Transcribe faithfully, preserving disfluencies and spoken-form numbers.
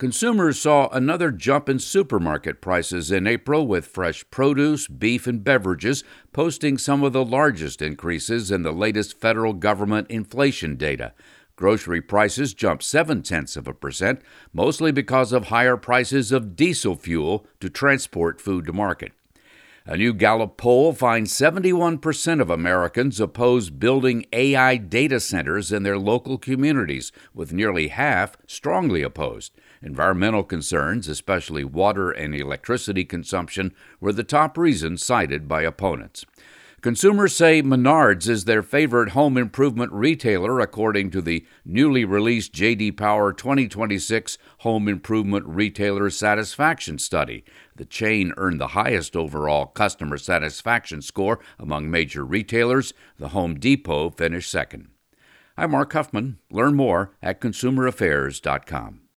Consumers saw another jump in supermarket prices in April, with fresh produce, beef, and beverages posting some of the largest increases in the latest federal government inflation data. Grocery prices jumped seven tenths of a percent, mostly because of higher prices of diesel fuel to transport food to market. A new Gallup poll finds seventy-one percent of Americans oppose building A I data centers in their local communities, with nearly half strongly opposed. Environmental concerns, especially water and electricity consumption, were the top reasons cited by opponents. Consumers say Menards is their favorite home improvement retailer, according to the newly released J D. Power twenty twenty-six Home Improvement Retailer Satisfaction Study. The chain earned the highest overall customer satisfaction score among major retailers. The Home Depot finished second. I'm Mark Huffman. Learn more at consumer affairs dot com.